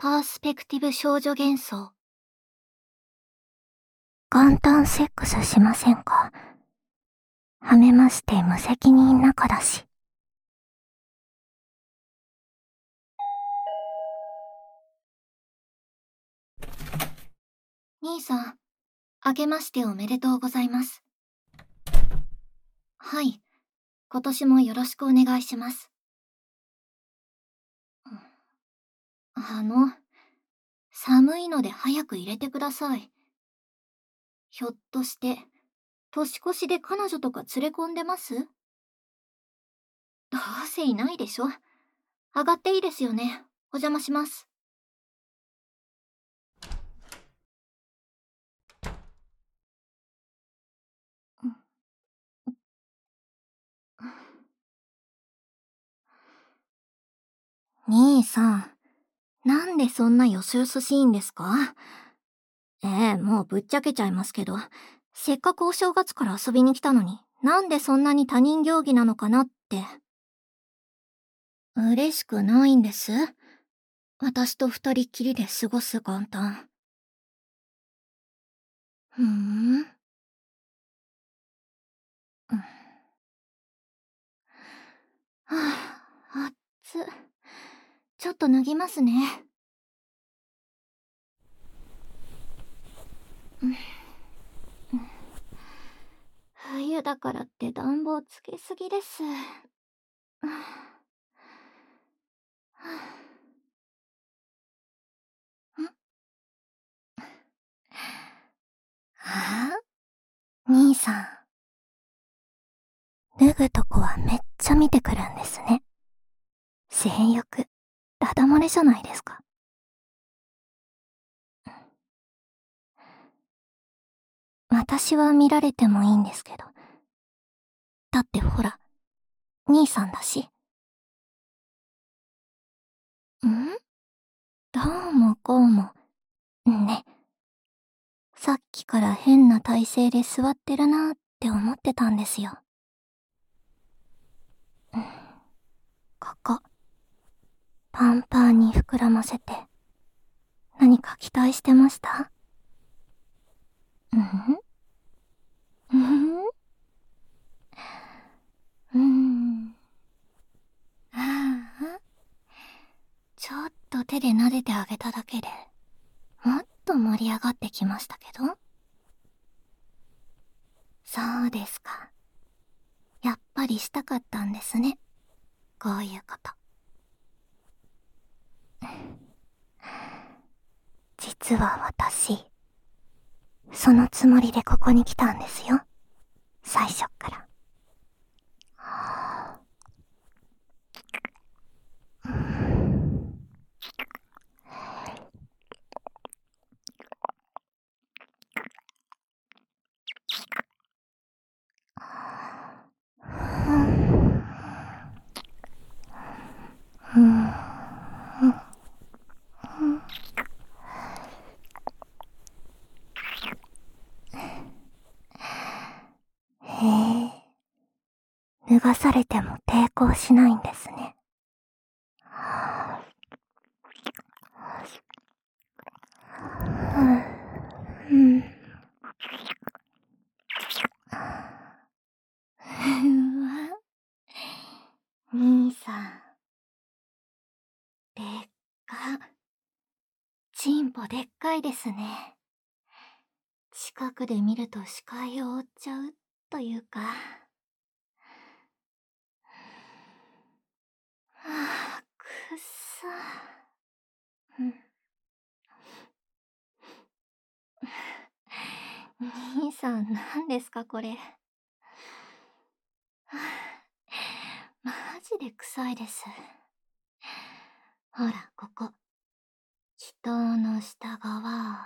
パースペクティブ少女幻想。 元旦セックスしませんか？はめまして無責任仲だし。 兄さん、明けましておめでとうございます。はい、今年もよろしくお願いします。寒いので早く入れてください。ひょっとして、年越しで彼女とか連れ込んでます？どうせいないでしょ。上がっていいですよね。お邪魔します。 兄さん、なんでそんなよそよそしいんですか？もうぶっちゃけちゃいますけど、せっかくお正月から遊びに来たのに、なんでそんなに他人行儀なのかなって。嬉しくないんです。私と二人っきりで過ごす元旦。ふーん。はあ、熱っ。ちょっと脱ぎますね。冬だからって暖房つけすぎです。はあ？兄さん。脱ぐとこはめっちゃ見てくるんですね。性欲、ダダ漏れじゃないですか。私は見られてもいいんですけど。だってほら、兄さんだし。どうもこうも、ね。さっきから変な体勢で座ってるなーって思ってたんですよ。ここ、パンパンに膨らませて、何か期待してました？ああ、ちょっと手で撫でてあげただけで、もっと盛り上がってきましたけど。そうですか。やっぱりしたかったんですね。こういうこと。実は私、そのつもりでここに来たんですよ。最初っから。へえ、脱がされても抵抗しないんですね。うわ、兄さん。でっか。チンポでっかいですね。近くで見ると視界を覆っちゃうというか。はあ、くっさ。兄さん、何ですかこれ。はあ、マジで臭いです。ほら、ここ。祈祷の下側。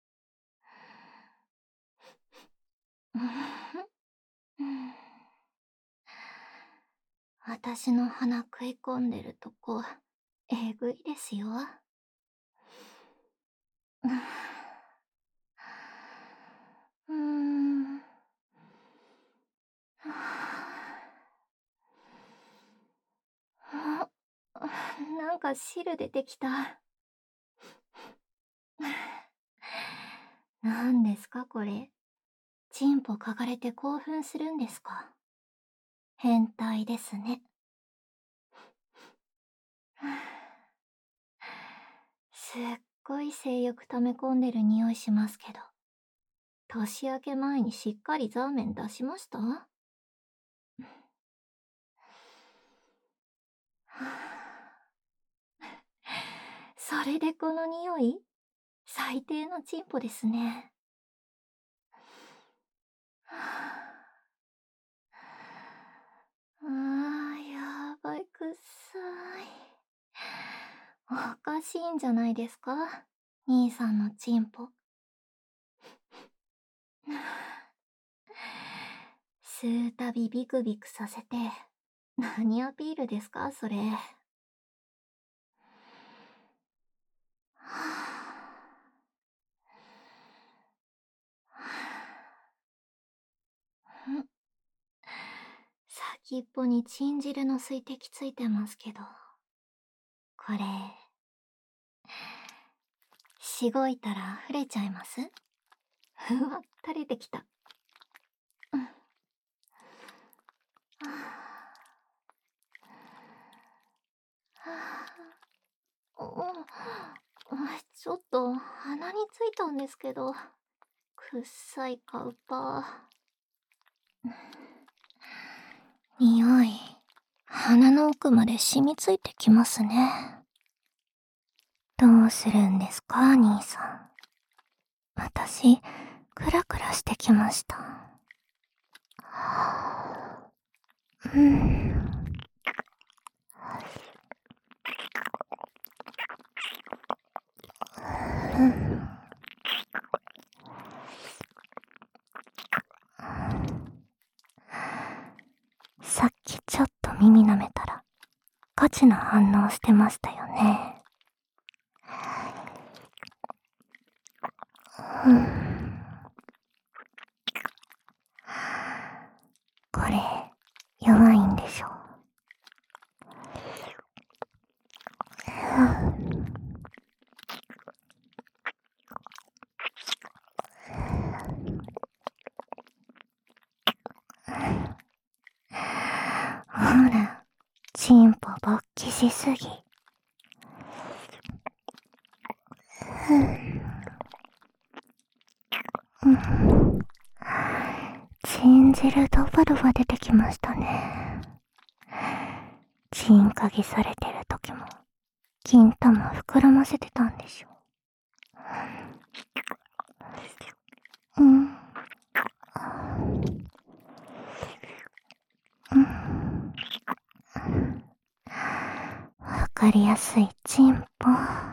私の鼻食い込んでるとこ、えぐいですよ。なんか汁出てきた。 なんですかこれ。チンポ嗅がれて興奮するんですか？変態ですね。すっごい性欲溜め込んでる匂いしますけど。年明け前にしっかりザーメン出しました？それでこの匂い？最低のチンポですね。やばい、くっさい。おかしいんじゃないですか、兄さんのチンポ。吸うたびビクビクさせて、何アピールですか、それ。先っぽにチン汁の水滴ついてますけど、これ、しごいたら溢れちゃいます？うわ、垂れてきた。ちょっと鼻についたんですけど、くっさいカウパー。匂い、鼻の奥まで染みついてきますね。どうするんですか、兄さん。私、クラクラしてきました。さっきちょっと耳舐めたら、ガチな反応してましたよね。これ、弱いんでしょ。ほら、チンポ勃起しすぎ。チン汁ドバドバ出てきましたね。チン嗅ぎされてる時も、金玉膨らませてたんでしょ。わかりやすいチンポ。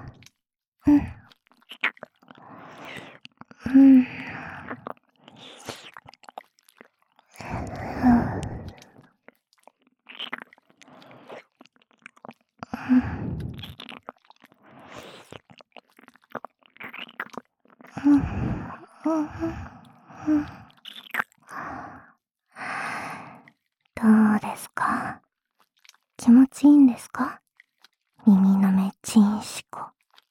どうですか？気持ちいいんですか？耳のめチンシコ。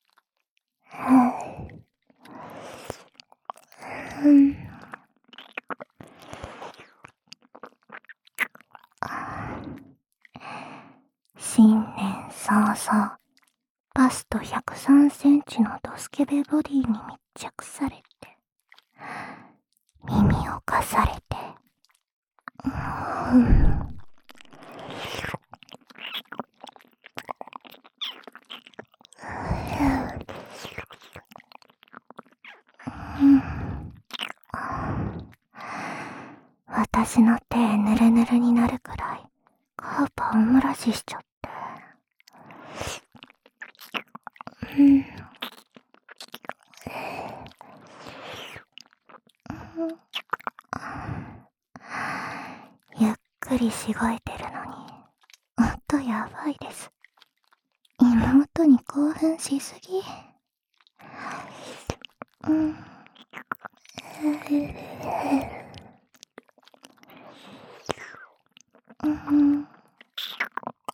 新年早々、バスト103センチのドスケベボディに密着されて、耳をかされて、私の手ぬるぬるになるくらいカウパおもらししちゃって。ゆっくりしごいてるのに音やばいです。妹に興奮しすぎ。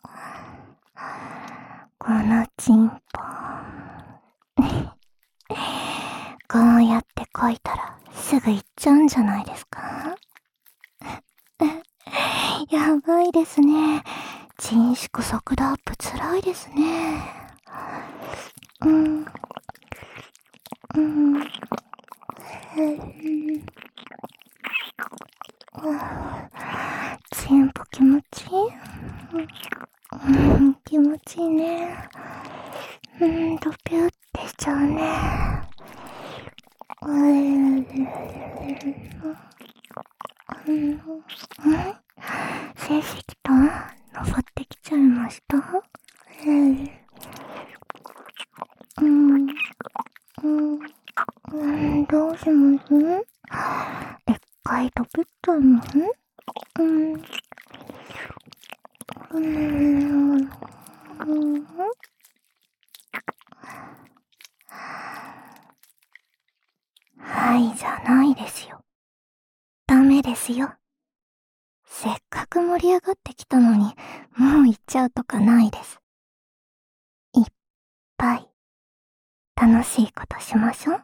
このチンポこうやってこいたらすぐ行っちゃうんじゃないですか？やばいですね。伸縮速度アップつらいですね。チンポ気持ちいい？気持ちいいね。ドピューってしちゃうね。成績と登ってきちゃいました？どうします？一回ドピュっちゃいます？はいじゃないですよ。ダメですよ。せっかく盛り上がってきたのに、もう行っちゃうとかないです。いっぱい、楽しいことしましょう。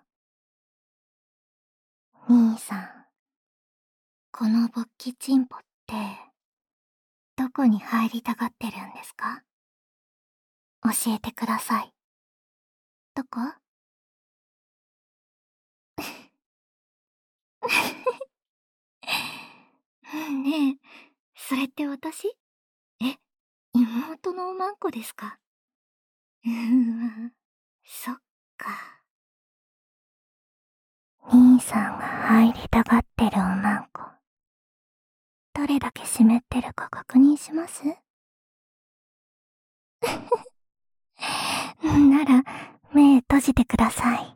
兄さん、この勃起チンポって、どこに入りたがってるんですか？教えてください。どこ？ねえ、それって私？え、妹のおまんこですか？そっか。兄さんが入りたがってるおまんこ、どれだけ湿ってるか確認します？なら、目閉じてください。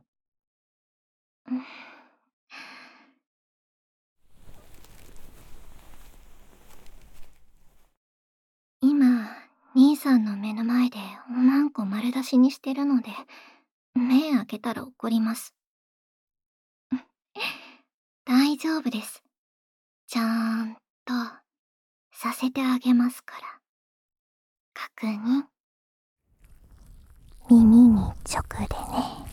今、兄さんの目の前でおまんこ丸出しにしてるので、目開けたら怒ります。大丈夫です。ちゃーんと、させてあげますから。確認。耳に直でね。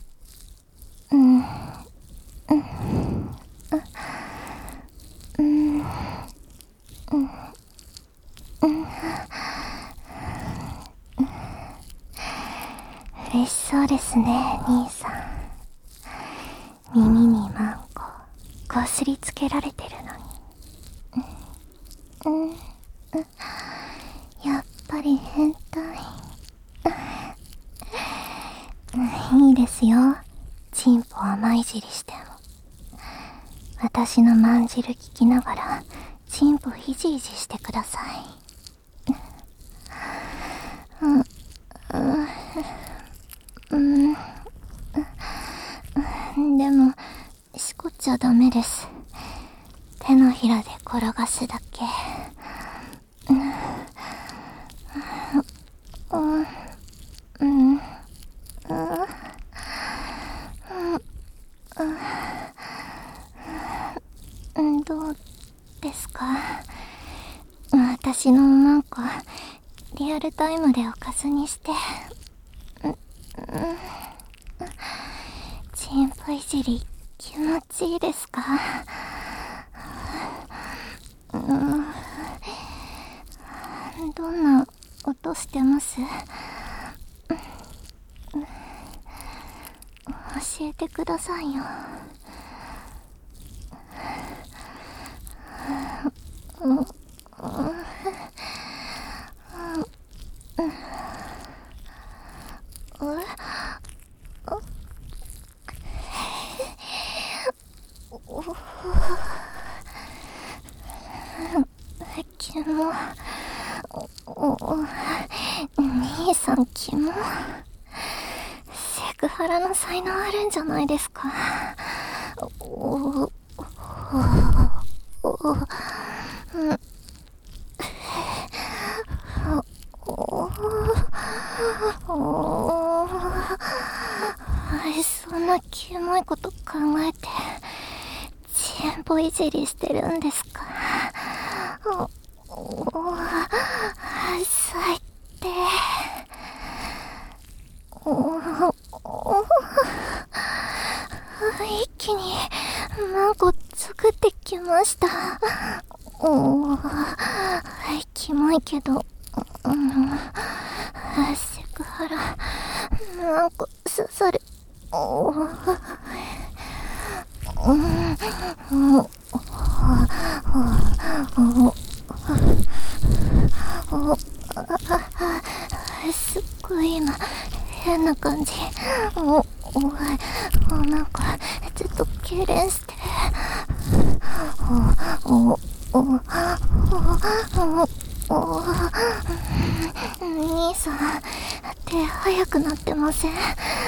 嬉しそうですね、兄さん。耳にマンコ、こすりつけられてるのに。やっぱり変態。いいですよ。チンポ甘いじりしても。私のまんじる聞きながら、チンポひじいじしてください。でも、しこっちゃダメです。手のひらで転がすだけ。どうですか？私のおまんこ、リアルタイムでおかずにして。チンポいじり気持ちいいですか？どんな音してます？教えてくださいよ。キモ。兄さんキモ。セクハラの才能あるんじゃないですか？そんなキモいこと考えてチンポいじりしてるんですか？最低。 一気に何個作ってきました。キモいけど、セクハラ何個刺さる。すっごい今変な感じ。なんかちょっと痙攣して。兄さん、手早くなってません？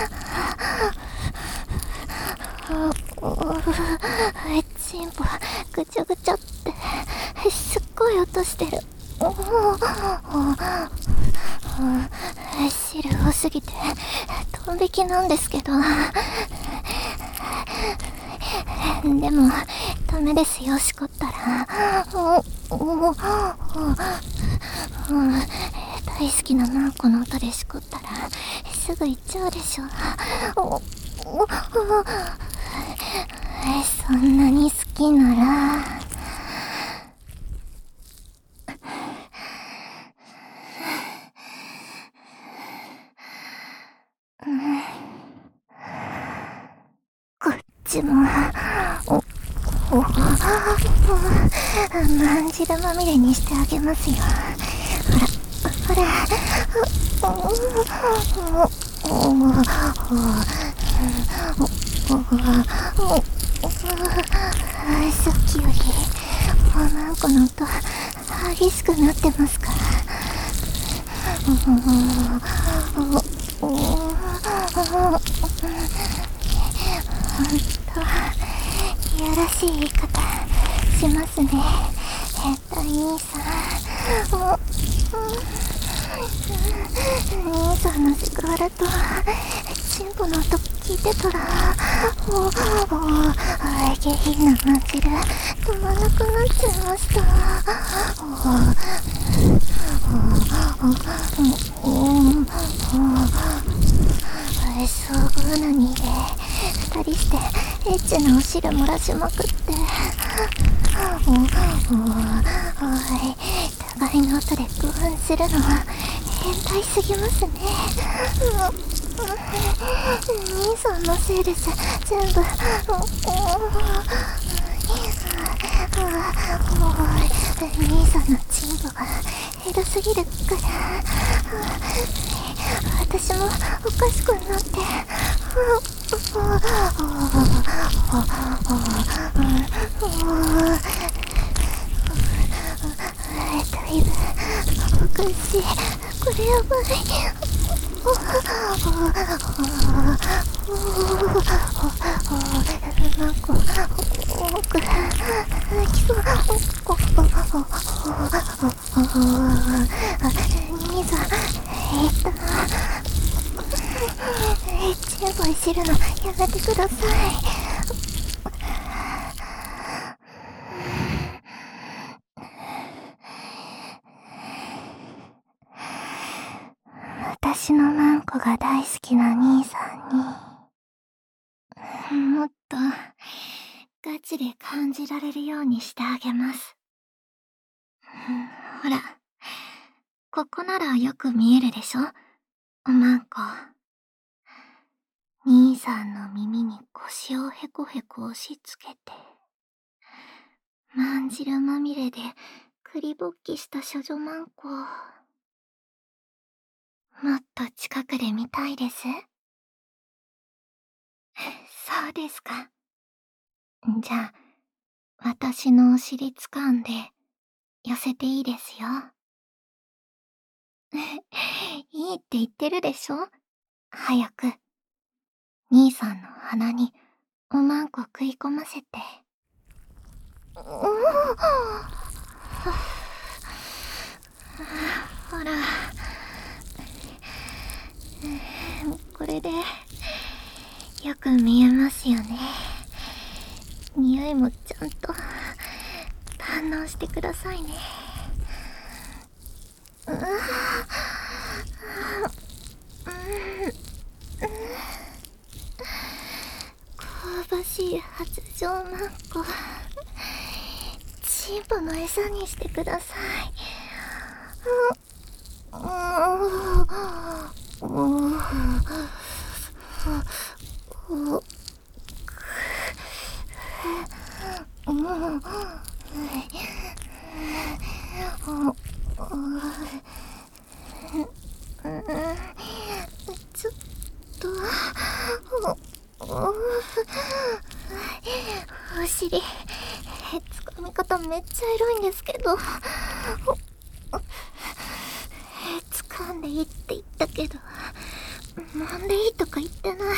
チンポぐちゃぐちゃってすっごい音してる。汁多すぎてドン引きなんですけど。でもダメですよ、しこったら。大好きなマンコの音でしこったらすぐ行っちゃうでしょ。そんなに好きならこっちもまんじるまみれにしてあげますよ。ほらさっきよりマンコの音激しくなってますから。ほんといやらしい言い方しますね、兄さん。兄さんのセクハラとチンポの音聞いてたら下品なまんじる止まんなくなっちゃいました。遭遇なにで二人してエッチなお汁漏らしまくって、互いの音で興奮するのは変態すぎますね。兄さんのせいです、全部。兄さんのチンポがエロすぎるから私もおかしくなって。だいぶおかしい、これやばい。なんか多く来そう。兄さんチンポいじるのやめてください。私のマンコが大好きな兄さんにもっとガチで感じられるようにしてあげます。ほら、ここならよく見えるでしょ、マンコ。兄さんの耳に腰をへこへこ押し付けて、まんじるまみれでくりぼっきした処女マンコ。もっと近くで見たいです。そうですか。じゃあ、私のお尻掴んで寄せていいですよ。いいって言ってるでしょ。早く兄さんの鼻におまんこ食い込ませて。ほら、これでよく見えますよね。匂いもちゃんと堪能してくださいね。香ばしい発情マンコ。チンポの餌にしてください。ちょっと、お尻、つかみ方めっちゃエロいんですけど。掴んでいいって言ったけど、なんでいいとか言ってない。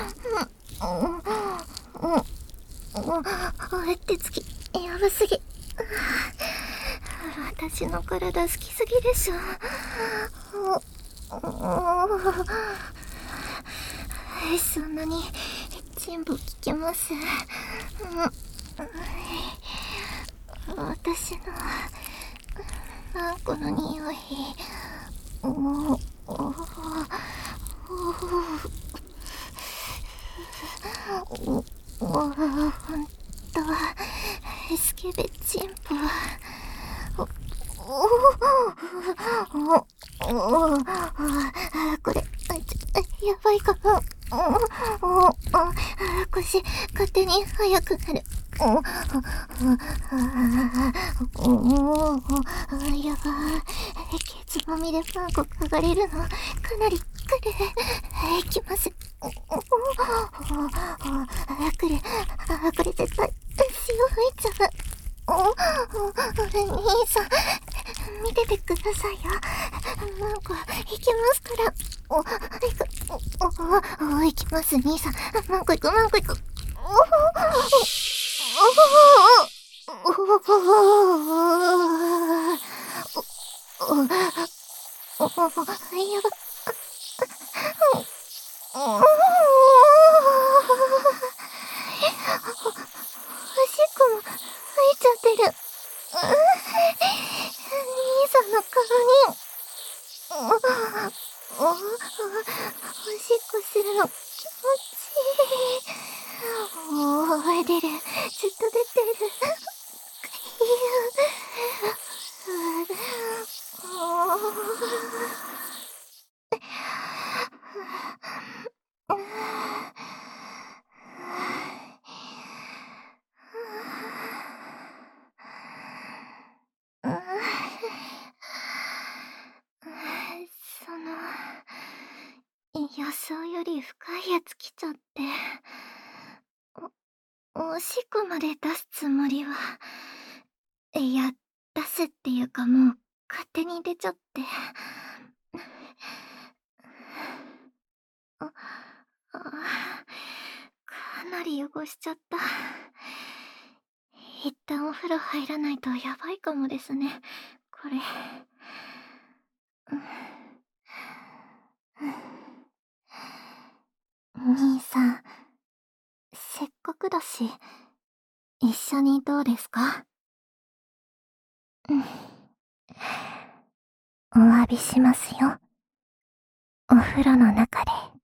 手つき、やばすぎ。私の体好きすぎでしょ。そんなにチンポ効きます。私のマンコの匂い。ほんとはスケベチンポ。これやばいかも。腰勝手に速くなる。やばい。ケツのみでマンコ嗅がれるのかなり来る。いきます。来る。これ絶対潮吹いちゃう。兄さん、見ててくださいよ。マンコ行きますから。行きます、兄さん。マンコ行く、マンコ行く。やば。おしっこも吹いちゃってる。兄さんの顔に。おしっこするの気持ちいい。出る。ずっと出てる。予想より深いやつ来ちゃって。おしっこまで出すつもりは。いや、出すっていうかもう勝手に出ちゃって。かなり汚しちゃった。一旦お風呂入らないとやばいかもですね、これ。兄さん、せっかくだし、一緒にどうですか？お詫びしますよ。お風呂の中で